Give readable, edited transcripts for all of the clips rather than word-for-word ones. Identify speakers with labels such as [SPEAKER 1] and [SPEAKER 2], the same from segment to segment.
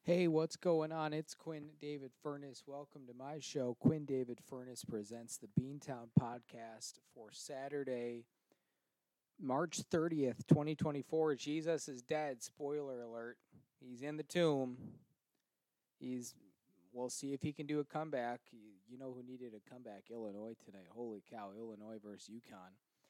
[SPEAKER 1] Hey, what's going on? It's Quinn David Furness. Welcome to my show. Quinn David Furness presents the Beantown podcast for Saturday, March 30th, 2024. Jesus is dead. Spoiler alert. He's in the tomb. We'll see if he can do a comeback. You know who needed a comeback? Illinois tonight. Holy cow, Illinois versus UConn.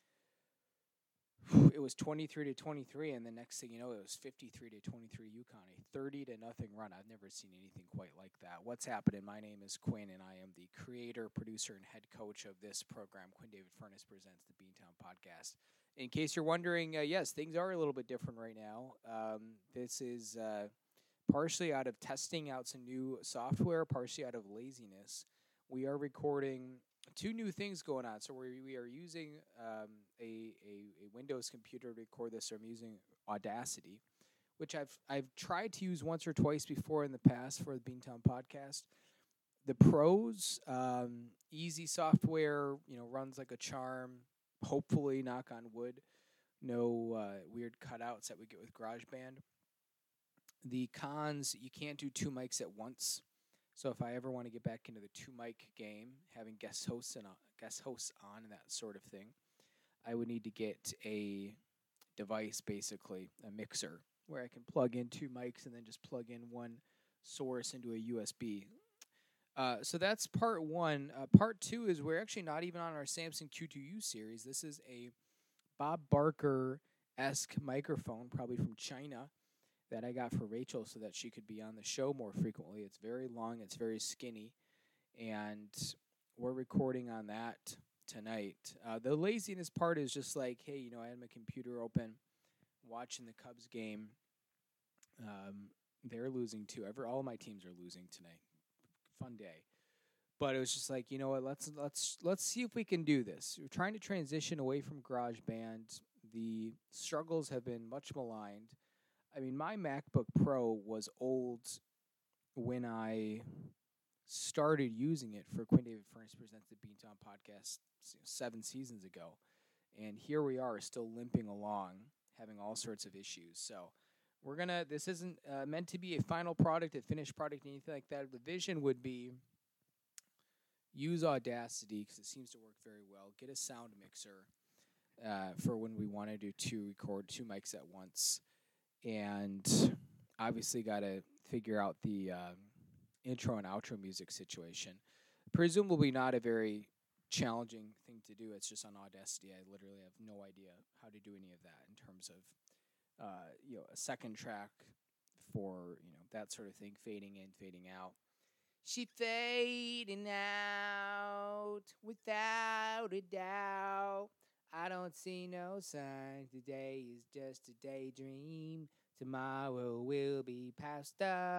[SPEAKER 1] It was 23-23, and the next thing you know, it was 53-23 UConn, a 30-0 run. I've never seen anything quite like that. What's happening? My name is Quinn, and I am the creator, producer, and head coach of this program. Quinn David Furness presents the Beantown podcast. In case you're wondering, yes, things are a little bit different right now. This is partially out of testing out some new software, partially out of laziness. We are recording two new things going on. So we are using a Windows computer to record this. So I'm using Audacity, which I've tried to use once or twice before in the past for the Beantown podcast. The pros, easy software, runs like a charm. Hopefully, knock on wood, no weird cutouts that we get with GarageBand. The cons, you can't do two mics at once. So if I ever want to get back into the two mic game, having guest hosts on and that sort of thing, I would need to get a device, basically a mixer, where I can plug in two mics and then just plug in one source into a USB. So that's part one. Part two is we're actually not even on our Samson Q2U series. This is a Bob Barker-esque microphone, probably from China, that I got for Rachel so that she could be on the show more frequently. It's very long, it's very skinny, and we're recording on that tonight. The laziness part is just like, hey, I had my computer open, watching the Cubs game. They're losing too. All of my teams are losing tonight. Fun day. But it was just like, you know what, let's see if we can do this. We're trying to transition away from GarageBand. The struggles have been much maligned. I mean, my MacBook Pro was old when I started using it for Quinn David Furness Presents the Beantown podcast 7 seasons ago. And here we are still limping along, having all sorts of issues. So this isn't meant to be a final product, a finished product, anything like that. The vision would be use Audacity because it seems to work very well. Get a sound mixer for when we want to record two mics at once. And obviously got to figure out the intro and outro music situation. Presumably not a very challenging thing to do. It's just on Audacity. I literally have no idea how to do any of that in terms of, a second track for, that sort of thing, fading in, fading out. She fading out without a doubt. I don't see no sign. Today is just a daydream. Tomorrow will be passed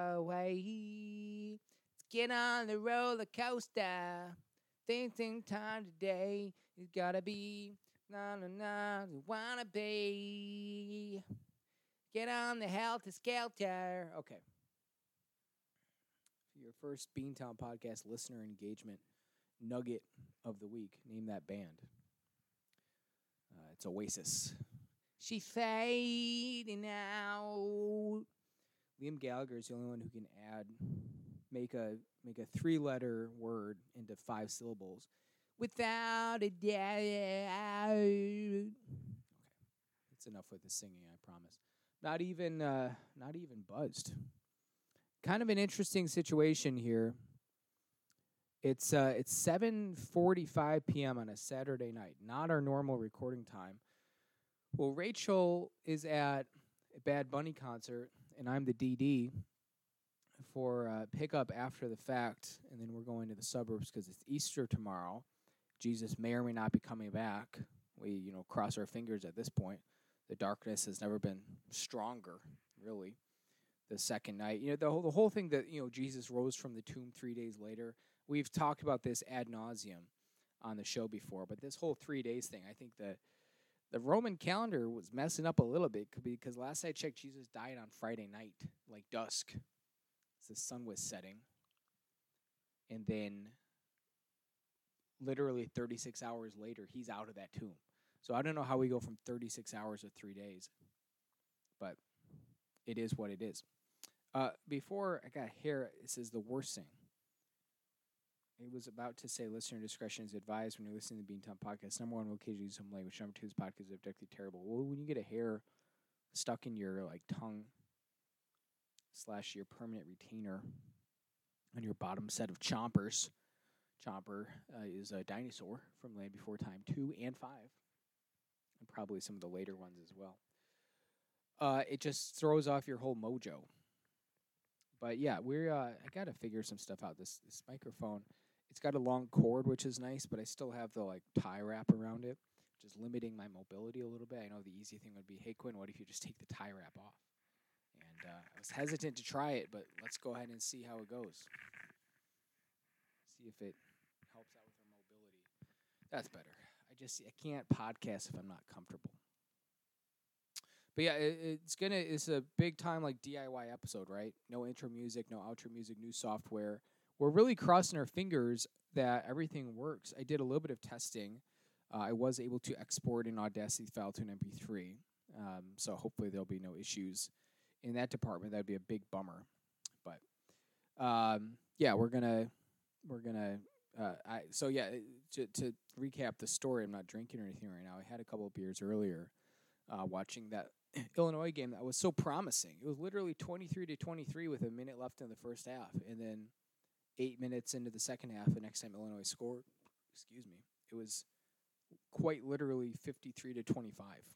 [SPEAKER 1] away. Let's get on the roller coaster. Think time today. It's gotta be you wanna be. Get on the helter skelter. Okay. For your first Beantown podcast listener engagement nugget of the week, name that band. It's Oasis. She fading out. Liam Gallagher is the only one who can make a 3-letter word into 5 syllables without a doubt. Okay, that's enough with the singing, I promise. Not even buzzed. Kind of an interesting situation here. It's 7:45 p.m. on a Saturday night, not our normal recording time. Well, Rachel is at a Bad Bunny concert, and I'm the DD for pickup after the fact, and then we're going to the suburbs because it's Easter tomorrow. Jesus may or may not be coming back. We, cross our fingers at this point. The darkness has never been stronger, really. The second night, the whole thing that, Jesus rose from the tomb 3 days later. We've talked about this ad nauseum on the show before, but this whole 3 days thing, I think that the Roman calendar was messing up a little bit because last I checked, Jesus died on Friday night, like dusk, as the sun was setting. And then literally 36 hours later, he's out of that tomb. So I don't know how we go from 36 hours to 3 days, but it is what it is. Before I got here, this is the worst thing. It was about to say listener discretion is advised when you're listening to the Beantown podcast. Number one, we'll occasionally use some language. Number two, this podcast is objectively terrible. Well, when you get a hair stuck in your tongue / your permanent retainer on your bottom set of chompers, Chomper is a dinosaur from Land Before Time 2 and 5, and probably some of the later ones as well. It just throws off your whole mojo. But yeah, I got to figure some stuff out. This microphone, it's got a long cord, which is nice, but I still have the tie wrap around it, which is limiting my mobility a little bit. I know the easy thing would be, hey, Quinn, what if you just take the tie wrap off? And I was hesitant to try it, but let's go ahead and see how it goes. See if it helps out with our mobility. That's better. I can't podcast if I'm not comfortable. But yeah, it's a big time DIY episode, right? No intro music, no outro music, new software. We're really crossing our fingers that everything works. I did a little bit of testing. I was able to export an Audacity file to an MP3. So hopefully there'll be no issues in that department. That'd be a big bummer. But yeah, to recap the story, I'm not drinking or anything right now. I had a couple of beers earlier, watching that Illinois game that was so promising. It was literally 23-23 with a minute left in the first half, and then 8 minutes into the second half, the next time Illinois scored, it was quite literally 53-25.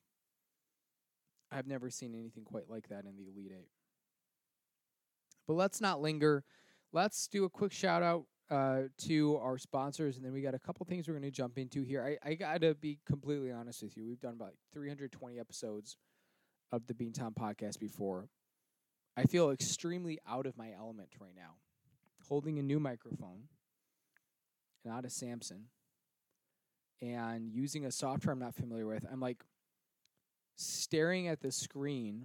[SPEAKER 1] I've never seen anything quite like that in the Elite Eight. But let's not linger. Let's do a quick shout out to our sponsors, and then we got a couple things we're going to jump into here. I got to be completely honest with you. We've done about 320 episodes of the Beantown podcast before. I feel extremely out of my element right now, holding a new microphone, not a Samson, and using a software I'm not familiar with. I'm staring at the screen,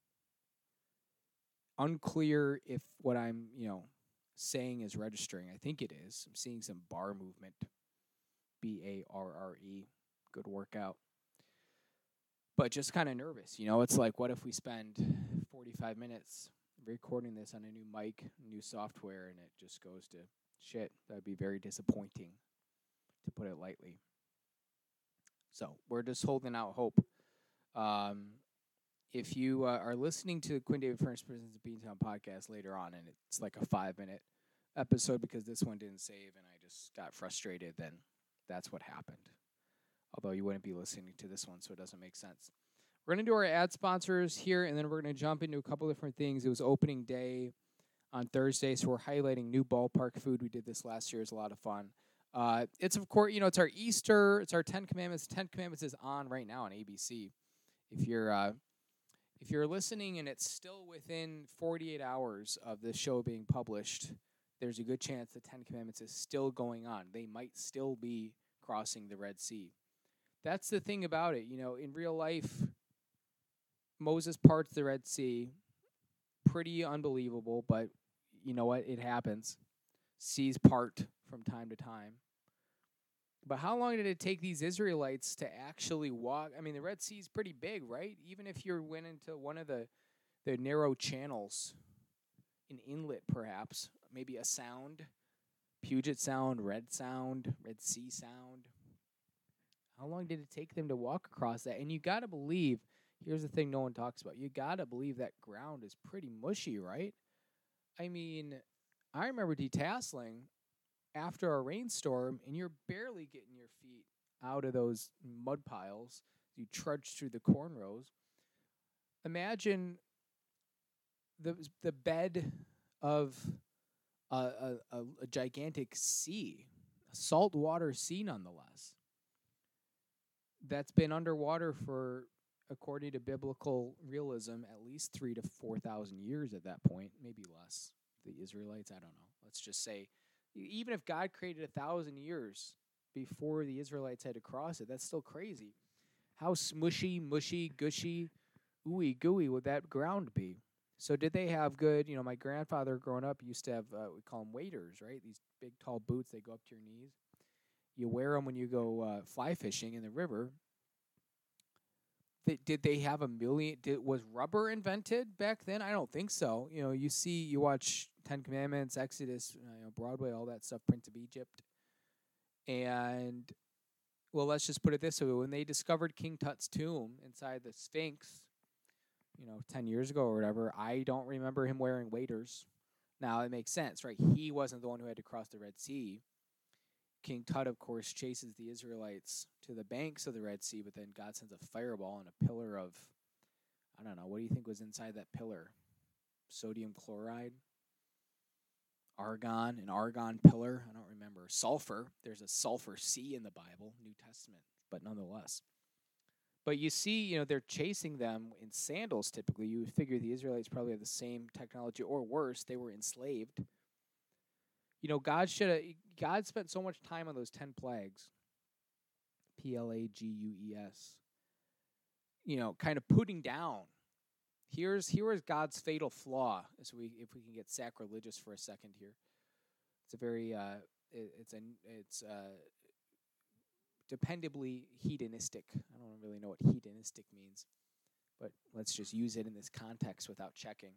[SPEAKER 1] unclear if what I'm, saying is registering. I think it is. I'm seeing some bar movement. BARRE. Good workout. But just kind of nervous. It's what if we spend 45 minutes recording this on a new mic, new software, and it just goes to shit? That would be very disappointing, to put it lightly. So we're just holding out hope. If you are listening to the Quinn David Furnace Presents the Beantown podcast later on, and it's a 5-minute episode because this one didn't save and I just got frustrated, then that's what happened. Although you wouldn't be listening to this one, so it doesn't make sense. We're going to do our ad sponsors here, and then we're going to jump into a couple different things. It was opening day on Thursday, so we're highlighting new ballpark food. We did this last year. It was a lot of fun. It's, of course, it's our Easter. It's our 10 Commandments. 10 Commandments is on right now on ABC. If you're listening and it's still within 48 hours of this show being published, there's a good chance the 10 Commandments is still going on. They might still be crossing the Red Sea. That's the thing about it. In real life, Moses parts the Red Sea. Pretty unbelievable, but you know what? It happens. Seas part from time to time. But how long did it take these Israelites to actually walk? I mean, the Red Sea is pretty big, right? Even if you went into one of the narrow channels, an inlet perhaps, maybe a sound, Puget Sound, Red Sea Sound. How long did it take them to walk across that? And you got to believe, here's the thing no one talks about, you got to believe that ground is pretty mushy, right? I mean, I remember detasseling after a rainstorm, and you're barely getting your feet out of those mud piles. You trudge through the corn rows. Imagine the bed of a gigantic sea, a saltwater sea nonetheless, that's been underwater for, according to biblical realism, at least 3,000 to 4,000 years at that point, maybe less. The Israelites, I don't know. Let's just say, even if God created 1,000 years before the Israelites had to cross it, that's still crazy. How smushy, mushy, gushy, ooey gooey would that ground be? So did they have good, my grandfather growing up used to have, we call them waders, right? These big, tall boots, they go up to your knees. You wear them when you go fly fishing in the river. Did they have a million? Was rubber invented back then? I don't think so. You watch Ten Commandments, Exodus, Broadway, all that stuff, Prince of Egypt. And, well, let's just put it this way. When they discovered King Tut's tomb inside the Sphinx, 10 years ago or whatever, I don't remember him wearing waders. Now, it makes sense, right? He wasn't the one who had to cross the Red Sea. King Tut, of course, chases the Israelites to the banks of the Red Sea, but then God sends a fireball and a pillar of, I don't know, what do you think was inside that pillar? Sodium chloride? Argon, an argon pillar? I don't remember. Sulfur. There's a sulfur sea in the Bible, New Testament, but nonetheless. But you see, they're chasing them in sandals typically. You would figure the Israelites probably have the same technology, or worse, they were enslaved. God spent so much time on those 10 plagues, Plagues, kind of putting down. Here is God's fatal flaw. If we can get sacrilegious for a second here, it's a very it's dependably hedonistic. I don't really know what hedonistic means, but let's just use it in this context without checking.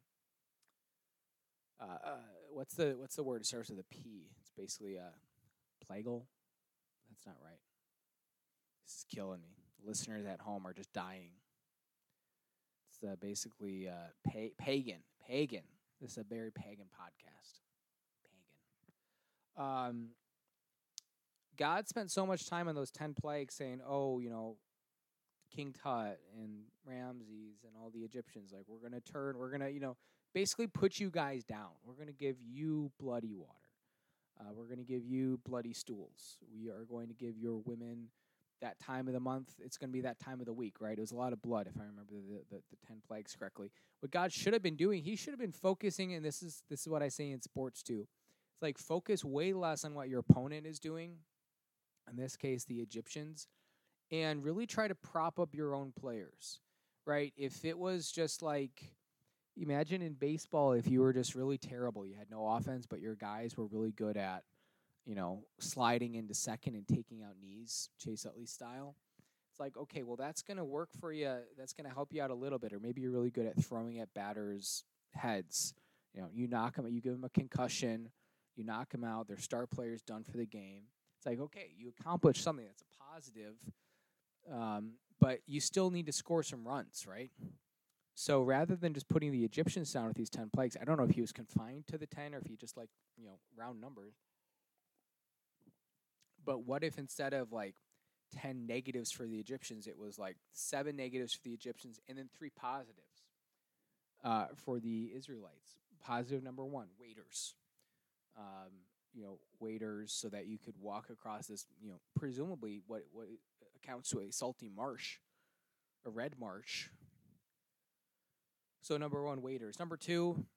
[SPEAKER 1] What's the word? It starts with a P. It's basically plagal. That's not right. This is killing me. Listeners at home are just dying. It's basically pagan. Pagan. This is a very pagan podcast. Pagan. God spent so much time on those 10 plagues saying, King Tut and Ramses and all the Egyptians, like, we're going to basically put you guys down. We're going to give you bloody water. We're going to give you bloody stools. We are going to give your women that time of the month. It's going to be that time of the week, right? It was a lot of blood, if I remember the 10 plagues correctly. What God should have been doing, he should have been focusing, and this is what I say in sports too. It's like, focus way less on what your opponent is doing, in this case the Egyptians, and really try to prop up your own players, right? If it was just like, imagine in baseball if you were just really terrible. You had no offense, but your guys were really good at, sliding into second and taking out knees, Chase Utley style. It's like, okay, well, that's going to work for you. That's going to help you out a little bit. Or maybe you're really good at throwing at batters' heads. You knock them, you give them a concussion, you knock them out. Their star player's done for the game. It's like, okay, you accomplished something that's a positive, but you still need to score some runs, right? So rather than just putting the Egyptians down with these 10 plagues, I don't know if he was confined to the 10 or if he just round numbers. But what if instead of 10 negatives for the Egyptians, it was 7 negatives for the Egyptians and then 3 positives for the Israelites? Positive number 1, waiters. Waiters so that you could walk across this, presumably what accounts to a salty marsh, a red marsh. So number 1, waiters. Number 2,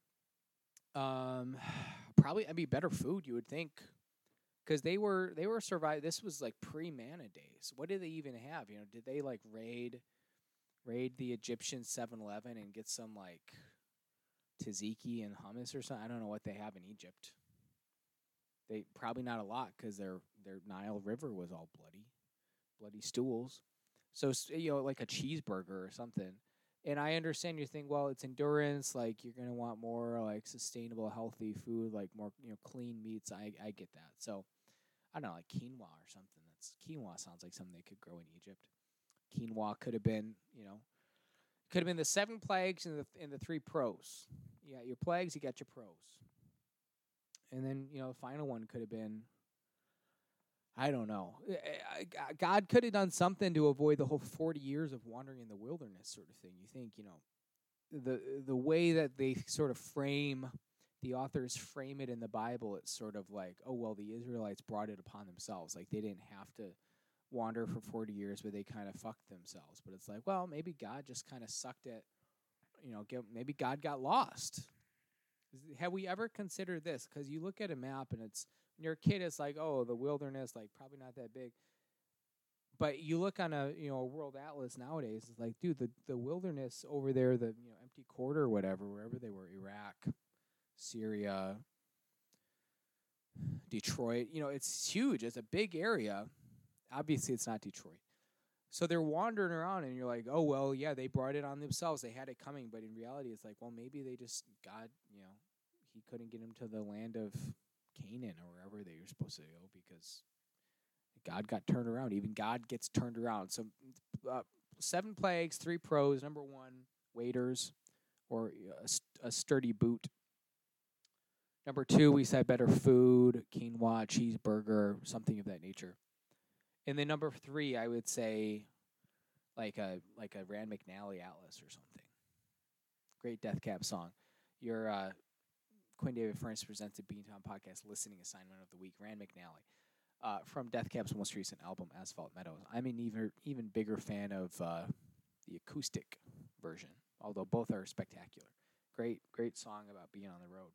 [SPEAKER 1] probably be better food, you would think, because they were surviving. This was pre-manna days. What did they even have? Did they raid the Egyptian 7-Eleven and get some tzatziki and hummus or something? I don't know what they have in Egypt. They probably not a lot because their Nile River was all bloody stools. So like a cheeseburger or something. And I understand you think, well, it's endurance. You're gonna want more sustainable, healthy food, more clean meats. I get that. So I don't know, quinoa or something. Quinoa sounds like something they could grow in Egypt. Quinoa could have been the 7 plagues and the 3 pros. You got your plagues, you got your pros. And then, the final one could have been, I don't know. God could have done something to avoid the whole 40 years of wandering in the wilderness sort of thing. You think, the way that they sort of the authors frame it in the Bible, it's sort of oh, well, the Israelites brought it upon themselves. They didn't have to wander for 40 years, but they kind of fucked themselves. But it's well, maybe God just kind of sucked at, maybe God got lost. Have we ever considered this? Because you look at a map and when you're a kid, it's oh, the wilderness, probably not that big. But you look on a world atlas nowadays, it's dude, the wilderness over there, the empty quarter or whatever, wherever they were, Iraq, Syria, Detroit, it's huge. It's a big area. Obviously, it's not Detroit. So they're wandering around, and you're like, oh, well, yeah, they brought it on themselves. They had it coming. But in reality, it's like, well, maybe they just, God, he couldn't get them to the land of Canaan or wherever they were supposed to go because God got turned around. Even God gets turned around. So 7 plagues, 3 pros. Number 1, waiters or a sturdy boot. Number 2, we said better food, quinoa, cheeseburger, something of that nature. And then number 3, I would say like a Rand McNally Atlas or something. Great Death Cab song. Your Quinn David Furnace presents a Beantown Podcast listening assignment of the week. Rand McNally from Death Cab's most recent album, Asphalt Meadows. I'm an even bigger fan of the acoustic version, although both are spectacular. Great song about being on the road.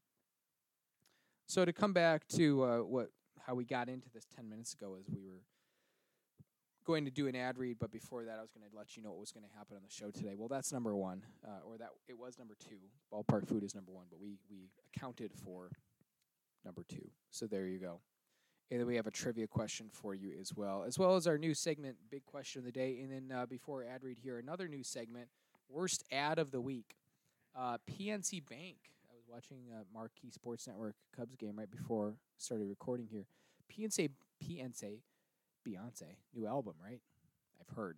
[SPEAKER 1] So to come back to how we got into this 10 minutes ago is we were going to do an ad read, but before that I was going to let you know what was going to happen on the show today. Well, that's number 1, or that it was number 2. Ballpark food is number 1, but we accounted for number 2. So there you go. And then we have a trivia question for you as well as our new segment, Big Question of the Day. And then before ad read here, another new segment, Worst Ad of the Week. PNC Bank. I was watching Marquee Sports Network Cubs game right before I started recording here. PNC, Beyonce, new album, right? I've heard.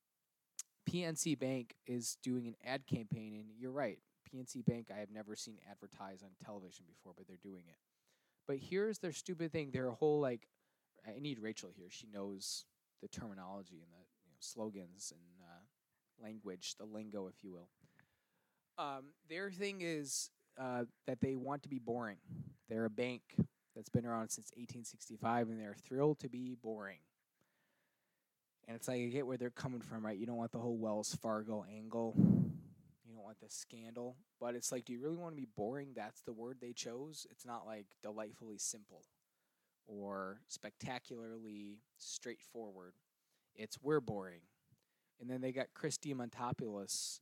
[SPEAKER 1] PNC Bank is doing an ad campaign, and you're right. PNC Bank, I have never seen advertised on television before, but they're doing it. But here's their stupid thing. Their whole, I need Rachel here. She knows the terminology and the slogans and language, the lingo, if you will. Their thing is that they want to be boring. They're a bank that's been around since 1865, and they're thrilled to be boring. And it's like, I get where they're coming from, right? You don't want the whole Wells Fargo angle. You don't want the scandal. But it's like, do you really want to be boring? That's the word they chose. It's not like delightfully simple or spectacularly straightforward. It's we're boring. And then they got Chris Diamantopoulos,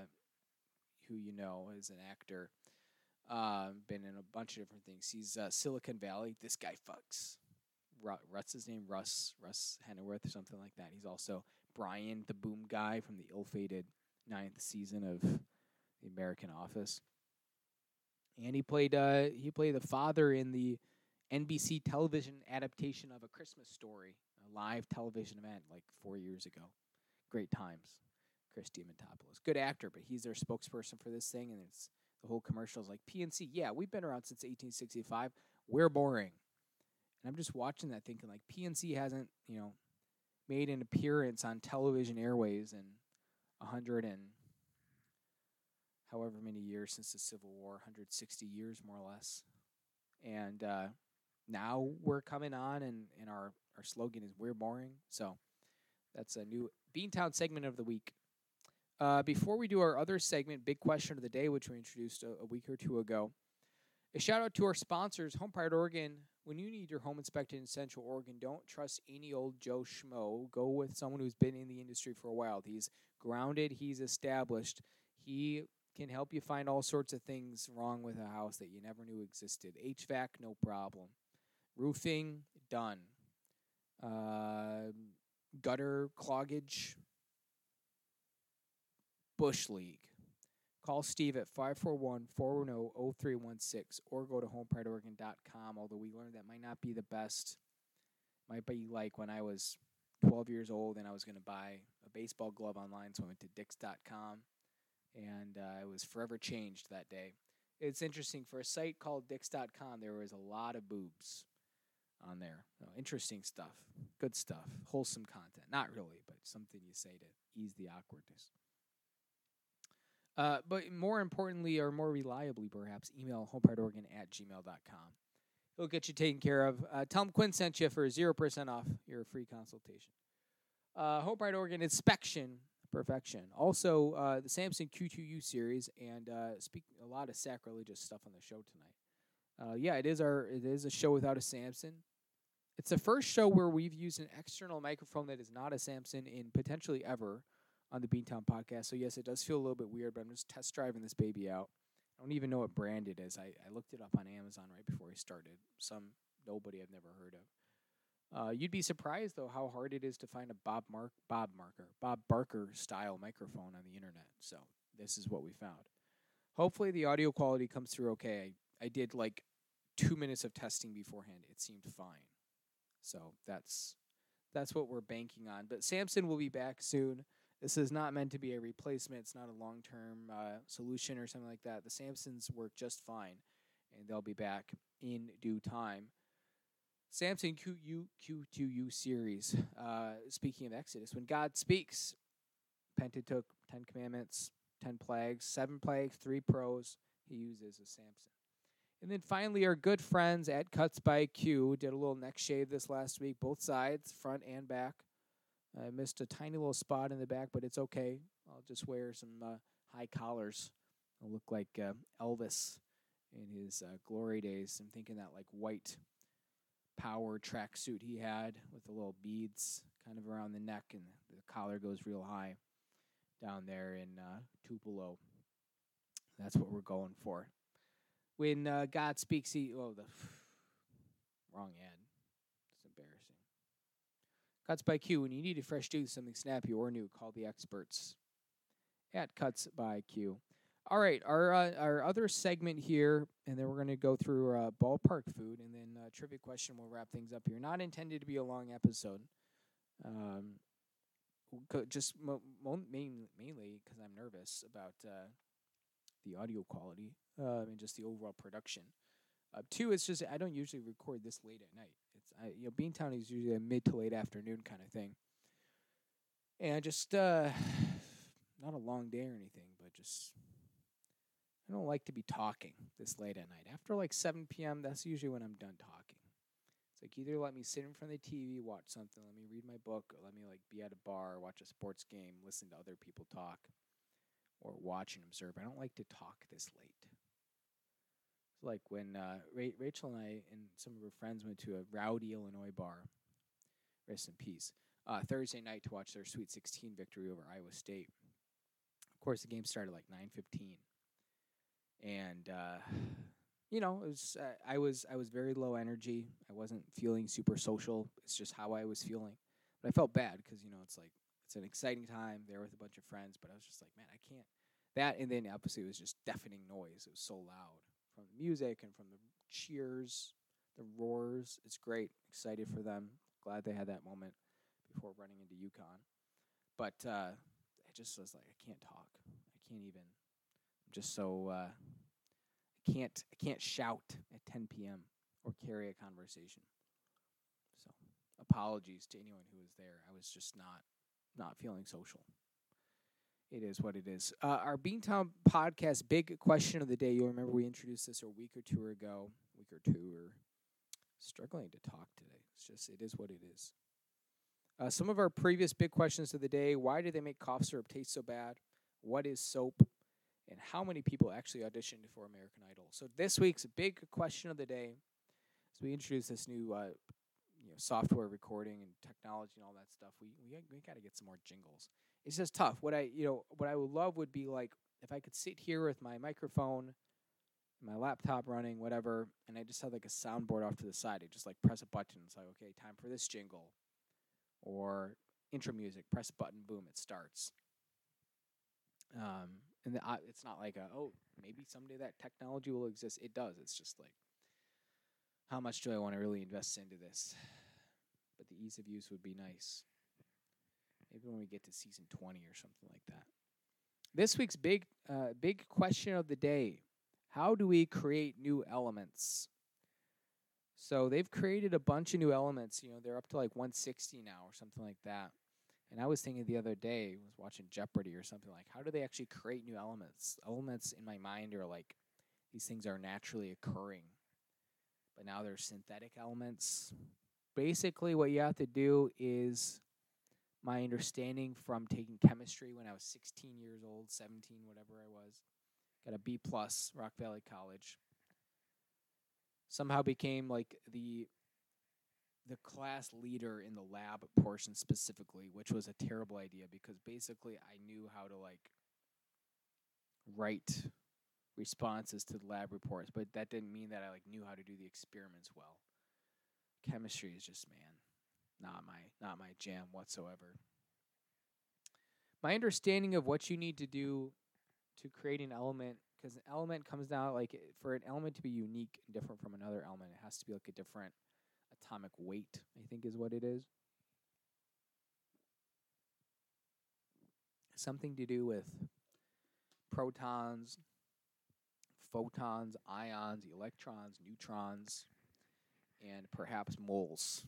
[SPEAKER 1] who you know is an actor, been in a bunch of different things. He's Silicon Valley. This guy fucks. What's his name? Russ Henneworth or something like that. He's also Brian, the boom guy from the ill-fated 9th season of The American Office. And he played the father in the NBC television adaptation of A Christmas Story, a live television event 4 years ago. Great times. Chris Diamantopoulos. Good actor, but he's their spokesperson for this thing, and it's the whole commercial is like, PNC, yeah, we've been around since 1865. We're boring. And I'm just watching that thinking, PNC hasn't, made an appearance on television airways in 100 and however many years since the Civil War, 160 years more or less. And now we're coming on, and our slogan is we're boring. So that's a new Beantown segment of the week. Before we do our other segment, Big Question of the Day, which we introduced a week or two ago, a shout out to our sponsors, Home Pride Oregon. When you need your home inspected in Central Oregon, don't trust any old Joe Schmo. Go with someone who's been in the industry for a while. He's grounded. He's established. He can help you find all sorts of things wrong with a house that you never knew existed. HVAC, no problem. Roofing, done. Gutter cloggage, bush league. Call Steve at 541-410-0316 or go to homeprideoregon.com, although we learned that might not be the best. Might be like when I was 12 years old and I was going to buy a baseball glove online, so I went to Dix.com, and I was forever changed that day. It's interesting. For a site called Dix.com, there was a lot of boobs on there. Interesting stuff. Good stuff. Wholesome content. Not really, but something you say to ease the awkwardness. But more importantly, or more reliably perhaps, email homeprideoregon@gmail.com. It'll get you taken care of. Tell them Quinn sent you for 0% off your free consultation. Home Pride Oregon Inspection Perfection. Also, the Samson Q2U series, and speak a lot of sacrilegious stuff on the show tonight. It is a show without a Samson. It's the first show where we've used an external microphone that is not a Samson in potentially ever on the Beantown podcast. So yes, it does feel a little bit weird, but I'm just test driving this baby out. I don't even know what brand it is. I looked it up on Amazon right before I started. Some nobody I've never heard of. You'd be surprised though how hard it is to find a Bob Barker style microphone on the internet. So this is what we found. Hopefully the audio quality comes through okay. I did like 2 minutes of testing beforehand. It seemed fine. So that's what we're banking on. But Samson will be back soon. This is not meant to be a replacement. It's not a long-term solution or something like that. The Samsons work just fine, and they'll be back in due time. Samson Q2U series. Speaking of Exodus, when God speaks, Pentateuch, 10 Commandments, 10 Plagues, 7 Plagues, 3 Pros, he uses a Samson. And then finally, our good friends at Cuts by Q did a little neck shave this last week, both sides, front and back. I missed a tiny little spot in the back, but it's okay. I'll just wear some high collars. I'll look like Elvis in his glory days. I'm thinking that like white power tracksuit he had with the little beads kind of around the neck, and the collar goes real high down there in Tupelo. That's what we're going for. When God speaks, the wrong ad. It's embarrassing. Cuts by Q. When you need a fresh do, something snappy or new, call the experts at Cuts by Q. All right, our other segment here, and then we're going to go through ballpark food, and then trivia question. We'll wrap things up here. Not intended to be a long episode. Just mainly because I'm nervous about the audio quality and just the overall production. Two, it's just I don't usually record this late at night. Beantown is usually a mid to late afternoon kind of thing, and just not a long day or anything, but just I don't like to be talking this late at night. After like 7 p.m., that's usually when I'm done talking. It's like either let me sit in front of the TV, watch something, let me read my book, or let me like be at a bar, watch a sports game, listen to other people talk, or watch and observe. I don't like to talk this late. It's like when Rachel and I and some of her friends went to a rowdy Illinois bar, rest in peace, Thursday night to watch their Sweet 16 victory over Iowa State. Of course, the game started like 9:15. And it was I was very low energy. I wasn't feeling super social. It's just how I was feeling. But I felt bad because it's an exciting time there with a bunch of friends. But I was just like, man, I can't. That and then obviously it was just deafening noise. It was so loud from the music and from the cheers, the roars. It's great. Excited for them. Glad they had that moment before running into UConn. But I just was like, I can't talk. I can't even. I'm just so. I can't shout at 10 p.m. or carry a conversation. So, apologies to anyone who was there. I was just not feeling social. It is what it is. Our Beantown podcast, big question of the day. You'll remember we introduced this a week or two. We're struggling to talk today. It is what it is. Some of our previous big questions of the day: why do they make cough syrup taste so bad? What is soap? And how many people actually auditioned for American Idol? So this week's big question of the day, as we introduce this new software recording and technology and all that stuff, we got to get some more jingles. It's just tough. What I would love would be like if I could sit here with my microphone, my laptop running, whatever, and I just have like a soundboard off to the side. I just like press a button. It's like, okay, time for this jingle, or intro music. Press a button, boom, it starts. And it's not like maybe someday that technology will exist. It does. It's just like, how much do I want to really invest into this? But the ease of use would be nice. Maybe when we get to season 20 or something like that. This week's big question of the day: how do we create new elements? So they've created a bunch of new elements. They're up to like 160 now or something like that. And I was thinking the other day, I was watching Jeopardy or something, like, how do they actually create new elements? Elements in my mind are like, these things are naturally occurring. But now they're synthetic elements. Basically, what you have to do is, my understanding from taking chemistry when I was 16 years old, 17, whatever I was, got a B+, Rock Valley College. Somehow became like the class leader in the lab portion specifically, which was a terrible idea because basically I knew how to like write responses to the lab reports, but that didn't mean that I like knew how to do the experiments well. Chemistry is just, man, not my jam whatsoever. My understanding of what you need to do to create an element, because an element comes down for an element to be unique and different from another element, it has to be like a different atomic weight, I think is what it is. Something to do with protons, photons, ions, electrons, neutrons, and perhaps moles.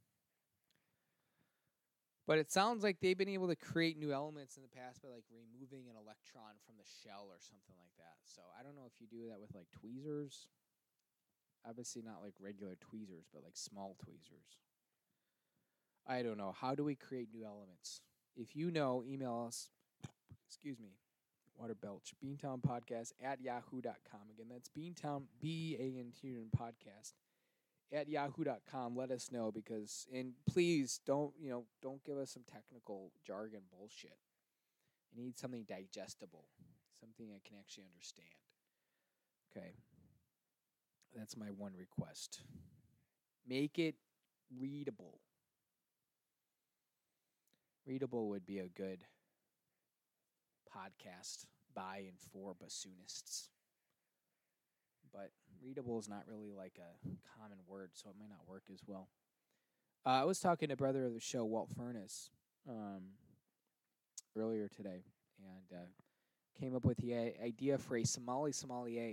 [SPEAKER 1] But it sounds like they've been able to create new elements in the past by like removing an electron from the shell or something like that. So I don't know if you do that with like tweezers. Obviously not like regular tweezers, but like small tweezers. I don't know. How do we create new elements? If you know, email us. Excuse me. Water belch. beantownpodcast@yahoo.com. Again, that's Beantown, BANTOWN podcast @yahoo.com. Let us know, because, and please don't give us some technical jargon bullshit. I need something digestible, something I can actually understand. Okay. That's my one request. Make it readable. Readable would be a good podcast by and for bassoonists. But readable is not really like a common word, so it might not work as well. I was talking to brother of the show, Walt Furness, earlier today, and came up with the idea for a Somali sommelier,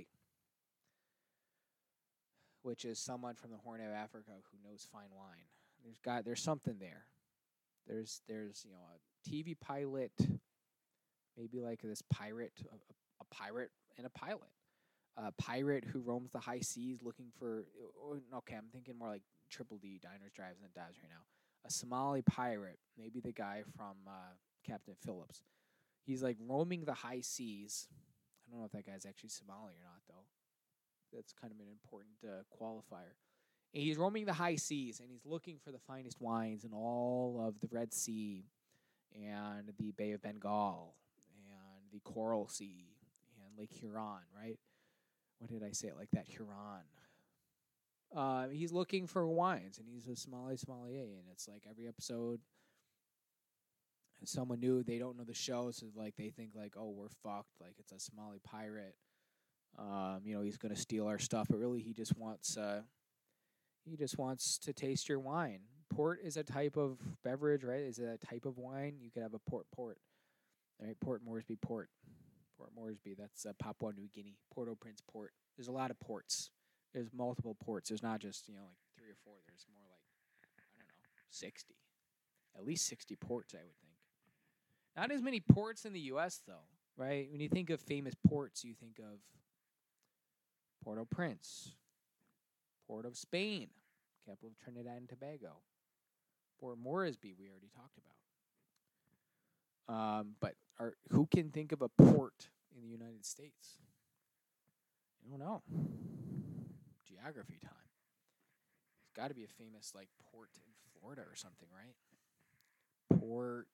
[SPEAKER 1] which is someone from the Horn of Africa who knows fine wine. There's something there. There's a TV pilot, maybe like this pirate, a pirate and a pilot. A pirate who roams the high seas looking for, okay, I'm thinking more like Triple D, Diners, Drives, and Dives right now. A Somali pirate, maybe the guy from Captain Phillips. He's like roaming the high seas. I don't know if that guy's actually Somali or not, though. That's kind of an important qualifier. And he's roaming the high seas, and he's looking for the finest wines in all of the Red Sea and the Bay of Bengal and the Coral Sea and Lake Huron, right? What did I say it like that? Huron. He's looking for wines, and he's a Somali sommelier, and it's like every episode, someone new, they don't know the show, so like they think like, oh, we're fucked, like it's a Somali pirate. He's gonna steal our stuff, but really he just wants to taste your wine. Port is a type of beverage, right? Is it a type of wine? You could have a port. All right, Port Moresby Port. Port Moresby, that's Papua New Guinea. Port-au-Prince Port. There's a lot of ports. There's multiple ports. There's not just, like 3 or 4. There's more like, I don't know, 60. At least 60 ports, I would think. Not as many ports in the U.S., though, right? When you think of famous ports, you think of Port-au-Prince, Port of Spain, capital of Trinidad and Tobago. Port Moresby, we already talked about. But who can think of a port in the United States? I don't know. Geography time. There's got to be a famous like port in Florida or something, right? Port.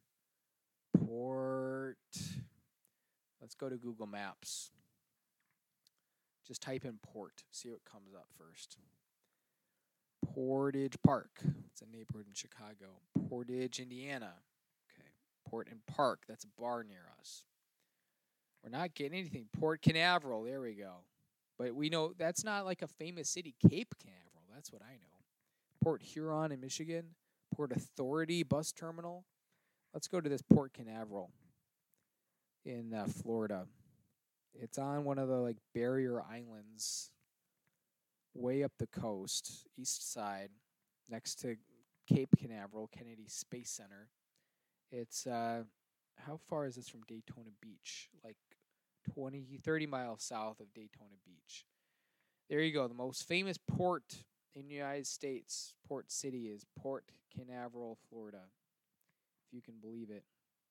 [SPEAKER 1] Let's go to Google Maps. Just type in port. See what comes up first. Portage Park. It's a neighborhood in Chicago. Portage, Indiana. Okay. Port and Park. That's a bar near us. We're not getting anything. Port Canaveral. There we go. But we know that's not like a famous city. Cape Canaveral. That's what I know. Port Huron in Michigan. Port Authority bus terminal. Let's go to this Port Canaveral in Florida. It's on one of the like barrier islands way up the coast, east side, next to Cape Canaveral, Kennedy Space Center. It's, how far is this from Daytona Beach? Like 30 miles south of Daytona Beach. There you go. The most famous port in the United States, port city, is Port Canaveral, Florida. If you can believe it.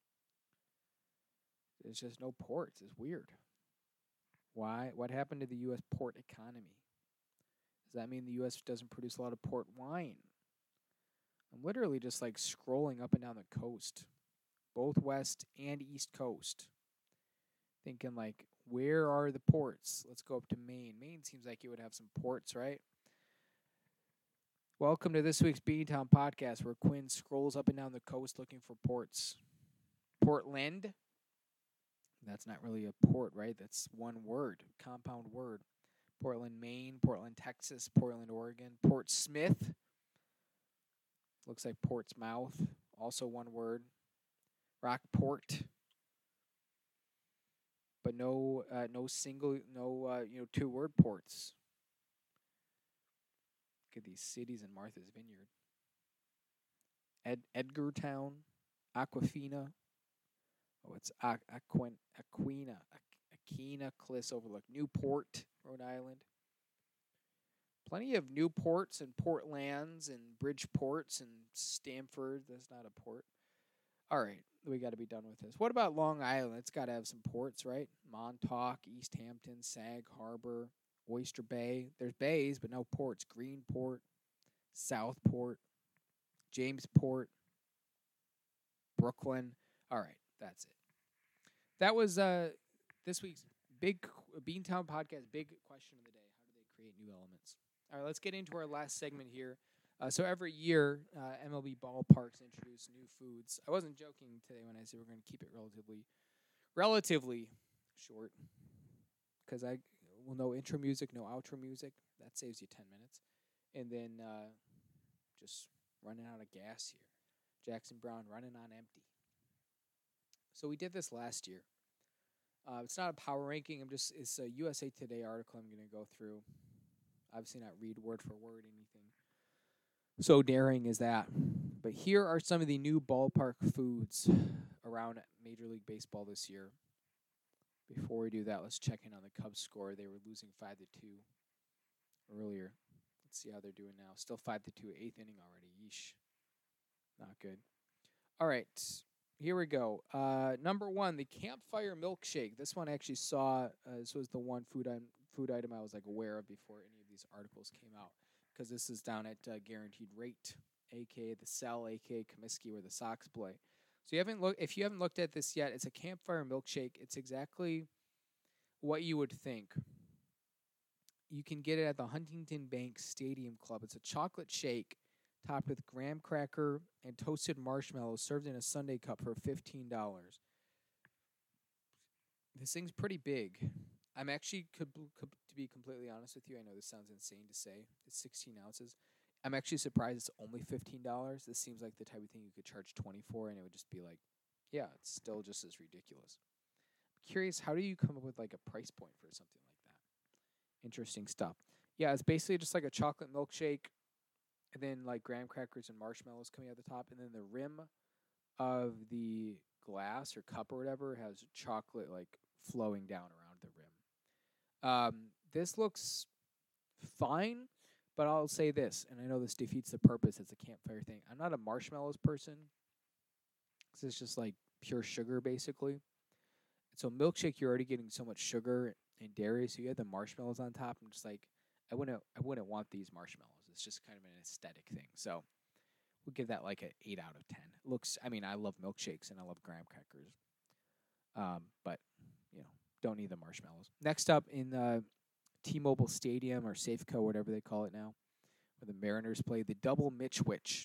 [SPEAKER 1] There's just no ports. It's weird. Why? What happened to the U.S. port economy? Does that mean the U.S. doesn't produce a lot of port wine? I'm literally just like scrolling up and down the coast, both west and east coast, thinking like, where are the ports? Let's go up to Maine. Maine seems like it would have some ports, right? Welcome to this week's Beantown podcast, where Quinn scrolls up and down the coast looking for ports. Portland? That's not really a port, right? That's one word, compound word. Portland, Maine, Portland, Texas, Portland, Oregon. Port Smith. Looks like Portsmouth, also one word. Rockport. But no two-word ports. Look at these cities in Martha's Vineyard. Edgartown, Aquafina. Oh, it's Aquina, Cliffs Overlook. Newport, Rhode Island. Plenty of new ports and Portlands and Bridgeports and Stamford. That's not a port. All right, we got to be done with this. What about Long Island? It's got to have some ports, right? Montauk, East Hampton, Sag Harbor, Oyster Bay. There's bays, but no ports. Greenport, Southport, Jamesport, Brooklyn. All right, that's it. That was this week's big Beantown podcast, big question of the day. How do they create new elements? All right, let's get into our last segment here. So every year, MLB ballparks introduce new foods. I wasn't joking today when I said we're going to keep it relatively short, because no intro music, no outro music. That saves you 10 minutes. And then just running out of gas here. Jackson Brown running on empty. So we did this last year. It's not a power ranking. It's a USA Today article I'm going to go through. Obviously not read word for word anything so daring as that. But here are some of the new ballpark foods around Major League Baseball this year. Before we do that, let's check in on the Cubs score. They were losing 5-2 earlier. Let's see how they're doing now. Still 5-2, 8th inning already. Yeesh. Not good. All right. Here we go. Number 1, the Campfire Milkshake. This one I actually saw. This was the one food item I was aware of before any of these articles came out, because this is down at Guaranteed Rate, a.k.a. the Cell, a.k.a. Comiskey, where the Sox play. So if you haven't looked at this yet, it's a Campfire Milkshake. It's exactly what you would think. You can get it at the Huntington Bank Stadium Club. It's a chocolate shake topped with graham cracker and toasted marshmallows, served in a sundae cup for $15. This thing's pretty big. I'm actually, to be completely honest with you, I know this sounds insane to say. It's 16 ounces. I'm actually surprised it's only $15. This seems like the type of thing you could charge $20 for, and it would just be yeah, it's still just as ridiculous. I'm curious, how do you come up with a price point for something like that? Interesting stuff. Yeah, it's basically just like a chocolate milkshake, and then graham crackers and marshmallows coming out the top, and then the rim of the glass or cup or whatever has chocolate flowing down around the rim. This looks fine, but I'll say this, and I know this defeats the purpose. It's a campfire thing. I'm not a marshmallows person, because it's just pure sugar basically. And so milkshake, you're already getting so much sugar and dairy, so you have the marshmallows on top. I'm just I wouldn't want these marshmallows. It's just kind of an aesthetic thing. So we'll give that an 8 out of 10. It looks, I love milkshakes and I love graham crackers. But don't need the marshmallows. Next up in T-Mobile Stadium, or Safeco, whatever they call it now, where the Mariners play, the Double Mitch Witch.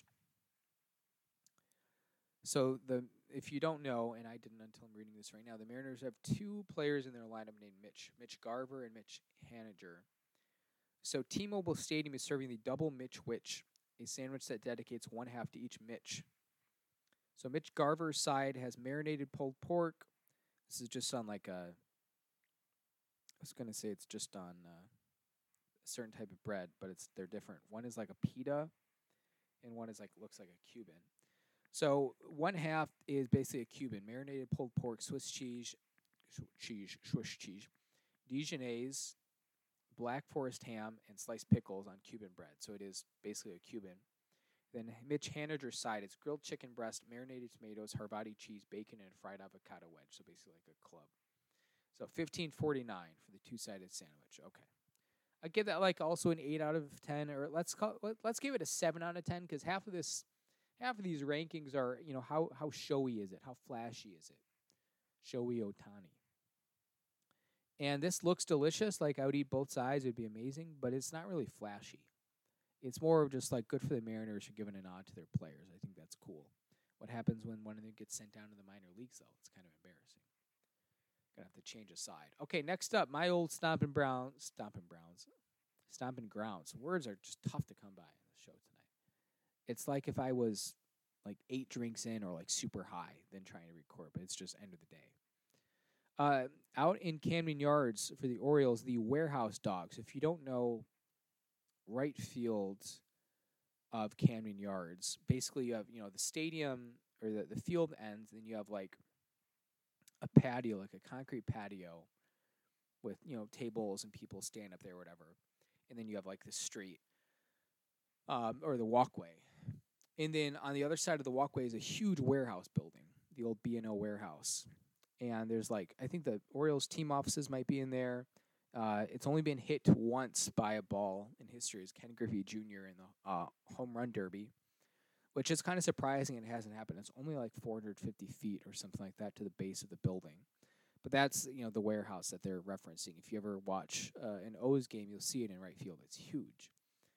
[SPEAKER 1] So if you don't know, and I didn't until I'm reading this right now, the Mariners have 2 players in their lineup named Mitch Garver and Mitch Haniger. So T-Mobile Stadium is serving the Double Mitch Witch, a sandwich that dedicates one half to each Mitch. So Mitch Garver's side has marinated pulled pork. This is just on I was going to say it's just on a certain type of bread, but they're different. One is like a pita, and one is looks like a Cuban. So one half is basically a Cuban, marinated pulled pork, Swiss cheese, Dijonnaise, Black Forest ham, and sliced pickles on Cuban bread. So it is basically a Cuban. Then Mitch Haniger's side, it's grilled chicken breast, marinated tomatoes, Havarti cheese, bacon, and fried avocado wedge. So basically like a club. So $15.49 for the 2-sided sandwich. Okay, I give that also an 8 out of 10, or let's give it a 7 out of 10, because half of these rankings are how showy is it, how flashy is it, Shohei Ohtani. And this looks delicious. I would eat both sides. It would be amazing, but it's not really flashy. It's more of just like good for the Mariners for giving a nod to their players. I think that's cool. What happens when one of them gets sent down to the minor leagues, though? It's kind of embarrassing. Gonna have to change a side. Okay, next up, my old Stompin' Grounds. Words are just tough to come by in the show tonight. It's like if I was like 8 drinks in or like super high, then trying to record, but it's just end of the day. Out in Camden Yards for the Orioles, the Warehouse Dogs. If you don't know, right field of Camden Yards, basically you have the stadium or the field ends, and you have like a patio, like a concrete patio with tables and people stand up there, or whatever, and then you have like the street or the walkway, and then on the other side of the walkway is a huge warehouse building, the old B&O warehouse. And there's like, I think the Orioles team offices might be in there. It's only been hit once by a ball in history as Ken Griffey Jr. in the home run derby, which is kind of surprising it hasn't happened. It's only like 450 feet or something like that to the base of the building. But that's, the warehouse that they're referencing. If you ever watch an O's game, you'll see it in right field. It's huge.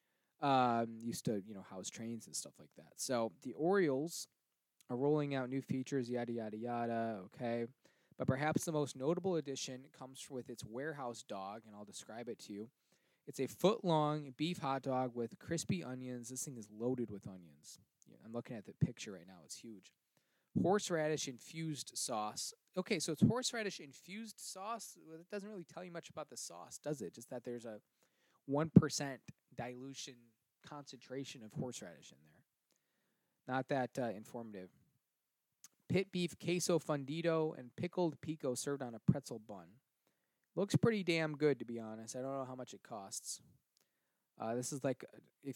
[SPEAKER 1] Used to, house trains and stuff like that. So the Orioles are rolling out new features, yada, yada, yada, okay. But perhaps the most notable addition comes with its warehouse dog, and I'll describe it to you. It's a foot-long beef hot dog with crispy onions. This thing is loaded with onions. Yeah, I'm looking at the picture right now. It's huge. Horseradish infused sauce. Okay, so it's horseradish infused sauce. Well, it doesn't really tell you much about the sauce, does it? Just that there's a 1% dilution concentration of horseradish in there. Not that informative. Pit beef queso fundido and pickled pico served on a pretzel bun. Looks pretty damn good, to be honest. I don't know how much it costs. This is like, if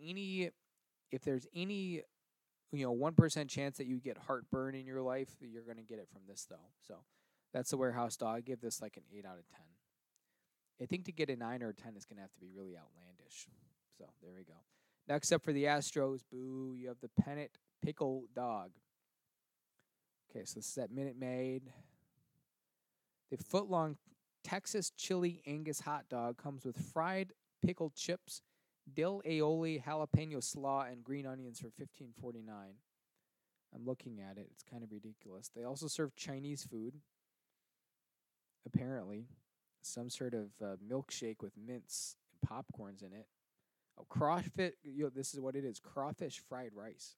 [SPEAKER 1] there's any 1% chance that you get heartburn in your life, you're going to get it from this, though. So that's the Warehouse Dog. I give this like an 8 out of 10. I think to get a 9 or a 10 is going to have to be really outlandish. So there we go. Next up for the Astros, boo, you have the Pennant Pickle Dog. Okay, so this is at Minute Maid. The foot-long Texas Chili Angus hot dog comes with fried pickled chips, dill aioli, jalapeno slaw, and green onions for $15.49. I'm looking at it. It's kind of ridiculous. They also serve Chinese food, apparently. Some sort of milkshake with mince and popcorns in it. Oh, crawfish. This is what it is. Crawfish fried rice.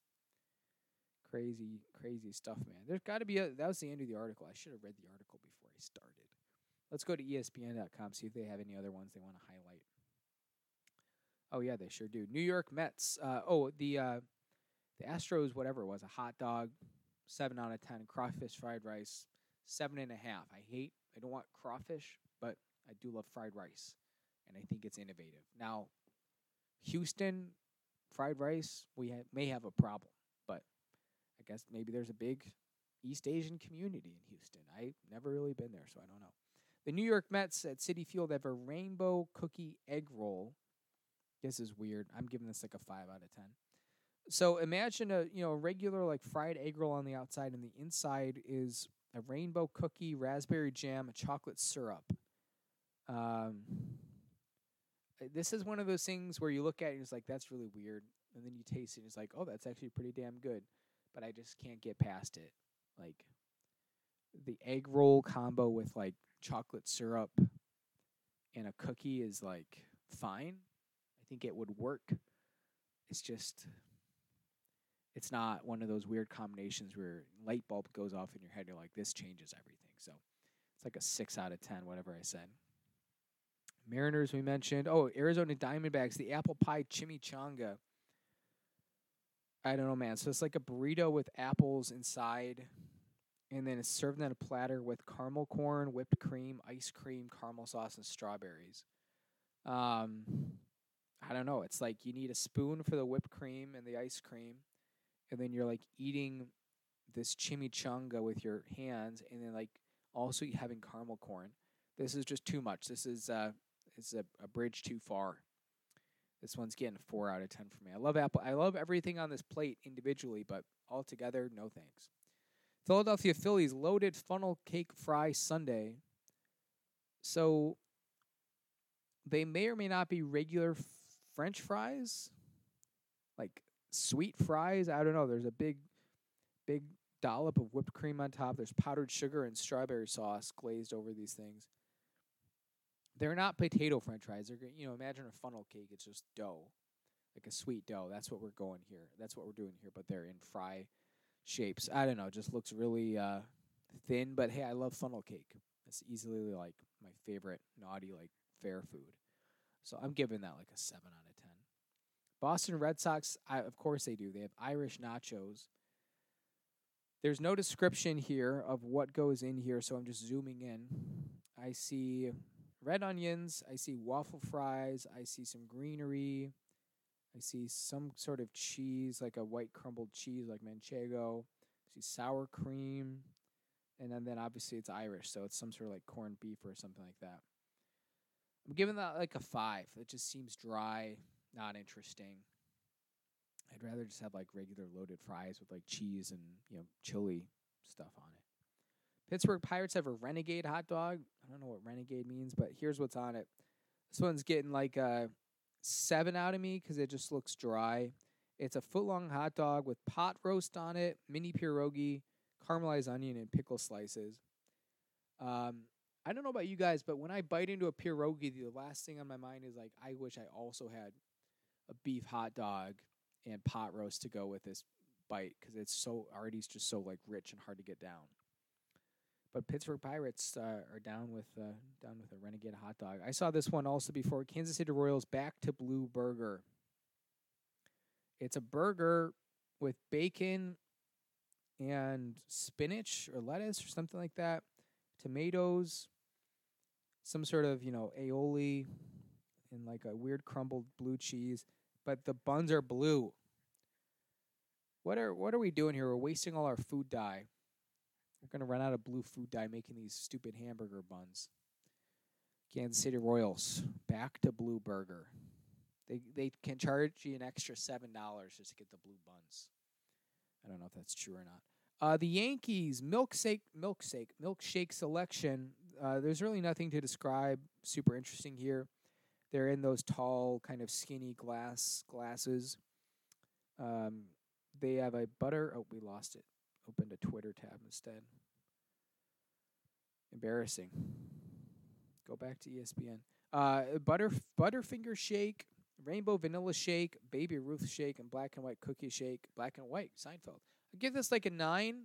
[SPEAKER 1] Crazy stuff, man. There's got to be that was the end of the article. I should have read the article before I started. Let's go to ESPN.com, see if they have any other ones they want to highlight. Oh, yeah, they sure do. New York Mets. The Astros, whatever it was, a hot dog, 7 out of 10. Crawfish fried rice, 7.5. I don't want crawfish, but I do love fried rice, and I think it's innovative. Now, Houston, fried rice, may have a problem, but I guess maybe there's a big East Asian community in Houston. I've never really been there, so I don't know. The New York Mets at Citi Field have a rainbow cookie egg roll. This is weird. I'm giving this like a 5 out of 10. So imagine a regular like fried egg roll on the outside, and the inside is a rainbow cookie, raspberry jam, and chocolate syrup. This is one of those things where you look at it and it's like, that's really weird. And then you taste it and it's like, oh, that's actually pretty damn good. But I just can't get past it. Like, the egg roll combo with like chocolate syrup and a cookie is like fine. I think it would work. It's just, it's not one of those weird combinations where light bulb goes off in your head. You're like, this changes everything. So it's like a 6 out of 10, whatever I said. Mariners we mentioned. Oh, Arizona Diamondbacks, the apple pie chimichanga. I don't know, man. So it's like a burrito with apples inside, and then it's served on a platter with caramel corn, whipped cream, ice cream, caramel sauce, and strawberries. I don't know. It's like you need a spoon for the whipped cream and the ice cream, and then you're like eating this chimichanga with your hands, and then like also having caramel corn. This is just too much. This is it's a bridge too far. This one's getting 4 out of 10 for me. I love apple. I love everything on this plate individually, but all together, no thanks. Philadelphia Phillies loaded funnel cake fry sundae. So they may or may not be regular French fries, like sweet fries. I don't know. There's a big dollop of whipped cream on top. There's powdered sugar and strawberry sauce glazed over these things. They're not potato French fries. They're imagine a funnel cake. It's just dough, like a sweet dough. That's what we're going here. That's what we're doing here. But they're in fry shapes. I don't know. It just looks really thin. But hey, I love funnel cake. It's easily like my favorite naughty like fair food. So I'm giving that like a 7 out of 10. Boston Red Sox, of course they do. They have Irish nachos. There's no description here of what goes in here, so I'm just zooming in. I see red onions. I see waffle fries. I see some greenery. I see some sort of cheese, like a white crumbled cheese, like manchego. I see sour cream. And then obviously it's Irish, so it's some sort of like corned beef or something like that. I'm giving that like a 5. It just seems dry, not interesting. I'd rather just have like regular loaded fries with like cheese and, chili stuff on it. Pittsburgh Pirates have a Renegade hot dog. I don't know what Renegade means, but here's what's on it. This one's getting like a 7 out of me because it just looks dry. It's a foot-long hot dog with pot roast on it, mini pierogi, caramelized onion, and pickle slices. I don't know about you guys, but when I bite into a pierogi, the last thing on my mind is like, I wish I also had a beef hot dog and pot roast to go with this bite because it's so already just so like rich and hard to get down. But Pittsburgh Pirates are down with a Renegade hot dog. I saw this one also before. Kansas City Royals Back to Blue Burger. It's a burger with bacon and spinach or lettuce or something like that, tomatoes, some sort of, aioli, and like a weird crumbled blue cheese. But the buns are blue. What are we doing here? We're wasting all our food dye. We're going to run out of blue food dye making these stupid hamburger buns. Kansas City Royals, Back to Blue Burger. They can charge you an extra $7 just to get the blue buns. I don't know if that's true or not. The Yankees milkshake selection. There's really nothing to describe. Super interesting here. They're in those tall, kind of skinny glasses. They have a butter. Oh, we lost it. Opened a Twitter tab instead. Embarrassing. Go back to ESPN. Butterfinger shake, rainbow vanilla shake, baby Ruth shake, and black and white cookie shake. Black and white Seinfeld. I give this like a 9,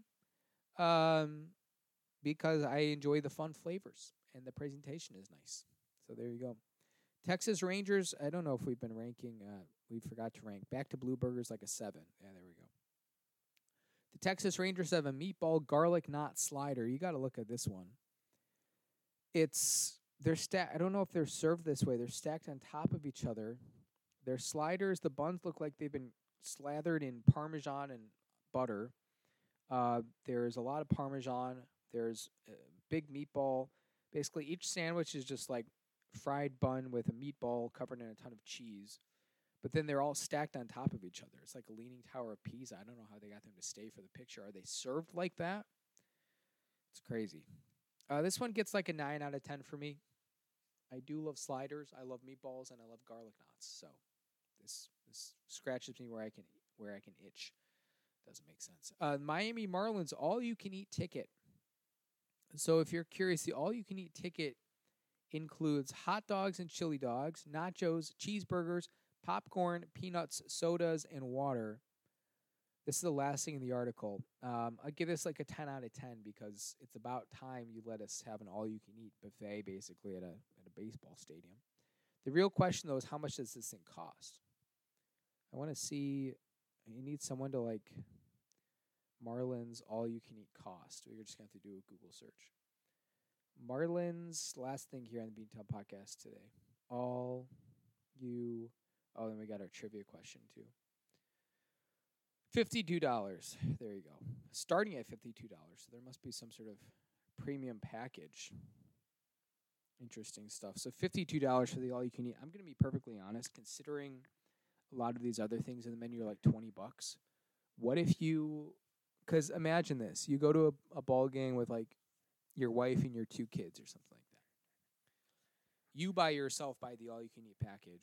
[SPEAKER 1] because I enjoy the fun flavors and the presentation is nice. So there you go. Texas Rangers. I don't know if we've been ranking. We forgot to rank. Back to Blue Burgers like a 7. Yeah, there we go. The Texas Rangers have a meatball garlic knot slider. You got to look at this one. They're stacked. I don't know if they're served this way. They're stacked on top of each other. They're sliders. The buns look like they've been slathered in Parmesan and butter. There's a lot of Parmesan. There's a big meatball. Basically, each sandwich is just like fried bun with a meatball covered in a ton of cheese. But then they're all stacked on top of each other. It's like a leaning tower of Pisa. I don't know how they got them to stay for the picture. Are they served like that? It's crazy. This one gets like a 9 out of 10 for me. I do love sliders. I love meatballs, and I love garlic knots. So this scratches me where I can itch. Doesn't make sense. Miami Marlins all-you-can-eat ticket. So if you're curious, the all-you-can-eat ticket includes hot dogs and chili dogs, nachos, cheeseburgers, popcorn, peanuts, sodas, and water. This is the last thing in the article. I'll give this like a 10 out of 10 because it's about time you let us have an all-you-can-eat buffet basically at a baseball stadium. The real question, though, is how much does this thing cost? I want to see. You need someone to like Marlins all-you-can-eat cost. You're just going to have to do a Google search. Marlins, last thing here on the Beantown podcast today. Then we got our trivia question, too. $52. There you go. Starting at $52. So there must be some sort of premium package. Interesting stuff. So $52 for the all-you-can-eat. I'm going to be perfectly honest. Considering a lot of these other things in the menu are like $20. What if you... Because imagine this. You go to a ball game with like your wife and your 2 kids or something like that. You by yourself buy the all-you-can-eat package.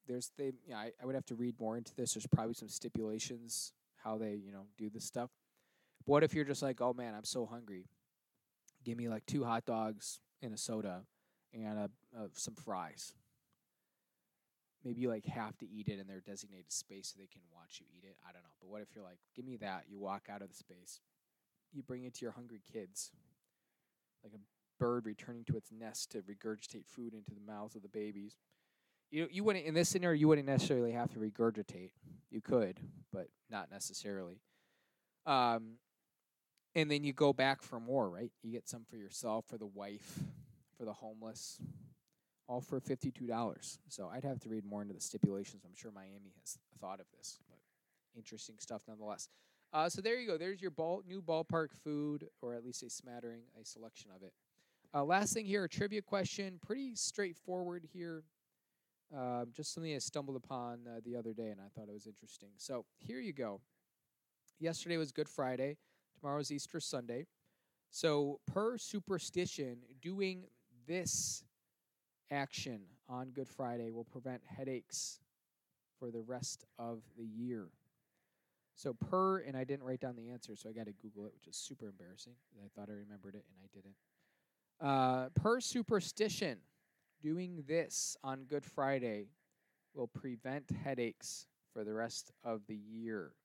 [SPEAKER 1] I would have to read more into this. There's probably some stipulations how they do this stuff. But what if you're just like, oh man, I'm so hungry. Give me like 2 hot dogs and a soda and some fries. Maybe you like have to eat it in their designated space so they can watch you eat it. I don't know. But what if you're like, give me that? You walk out of the space. You bring it to your hungry kids. Like a bird returning to its nest to regurgitate food into the mouths of the babies. You wouldn't, in this scenario, you wouldn't necessarily have to regurgitate. You could, but not necessarily. And then you go back for more, right? You get some for yourself, for the wife, for the homeless, all for $52. So I'd have to read more into the stipulations. I'm sure Miami has thought of this, but interesting stuff nonetheless. So there you go. There's your new ballpark food, or at least a selection of it. Last thing here, a trivia question. Pretty straightforward here. Just something I stumbled upon the other day, and I thought it was interesting. So here you go. Yesterday was Good Friday. Tomorrow's Easter Sunday. So per superstition, doing this action on Good Friday will prevent headaches for the rest of the year. So and I didn't write down the answer, so I got to Google it, which is super embarrassing. I thought I remembered it, and I didn't. Per superstition, doing this on Good Friday will prevent headaches for the rest of the year.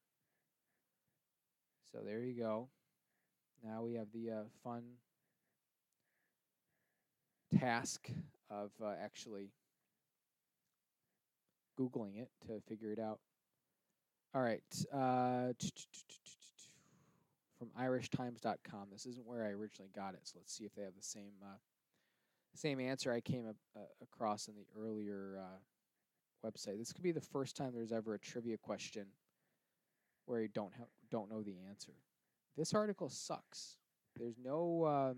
[SPEAKER 1] So there you go. Now we have the fun task of actually Googling it to figure it out. All right. From irishtimes.com. This isn't where I originally got it, so let's see if they have the same answer I came across in the earlier website. This could be the first time there's ever a trivia question where you don't know the answer. This article sucks. There's no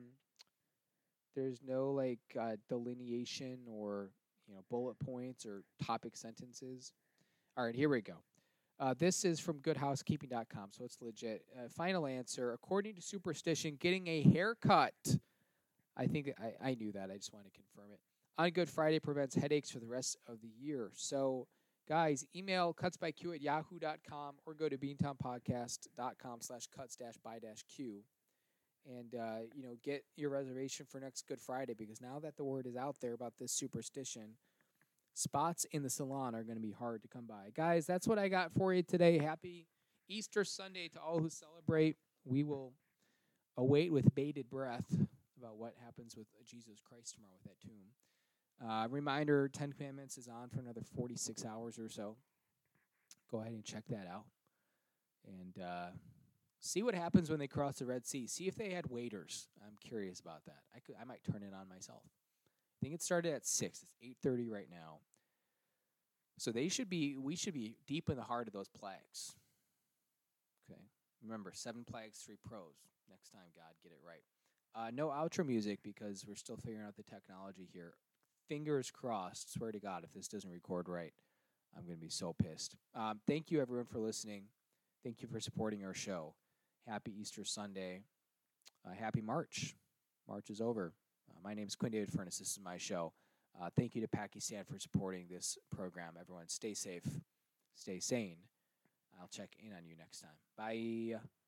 [SPEAKER 1] delineation or bullet points or topic sentences. All right, here we go. This is from goodhousekeeping.com, so it's legit. Final answer: according to superstition, getting a haircut. I think I knew that. I just wanted to confirm it. On Good Friday prevents headaches for the rest of the year. So, guys, email cutsbyq@yahoo.com or go to beantownpodcast.com/cuts-by-q and get your reservation for next Good Friday, because now that the word is out there about this superstition, spots in the salon are going to be hard to come by. Guys, that's what I got for you today. Happy Easter Sunday to all who celebrate. We will await with bated breath about what happens with Jesus Christ tomorrow with that tomb. Reminder, 10 Commandments is on for another 46 hours or so. Go ahead and check that out. And see what happens when they cross the Red Sea. See if they had waiters. I'm curious about that. I might turn it on myself. I think it started at 6. It's 8:30 right now. So we should be deep in the heart of those plagues. Okay. Remember, 7 plagues, 3 pros. Next time, God, get it right. No outro music because we're still figuring out the technology here. Fingers crossed, swear to God, if this doesn't record right, I'm going to be so pissed. Thank you, everyone, for listening. Thank you for supporting our show. Happy Easter Sunday. Happy March. March is over. My name is Quinn David Furness. This is my show. Thank you to Pakistan for supporting this program. Everyone, stay safe, stay sane. I'll check in on you next time. Bye.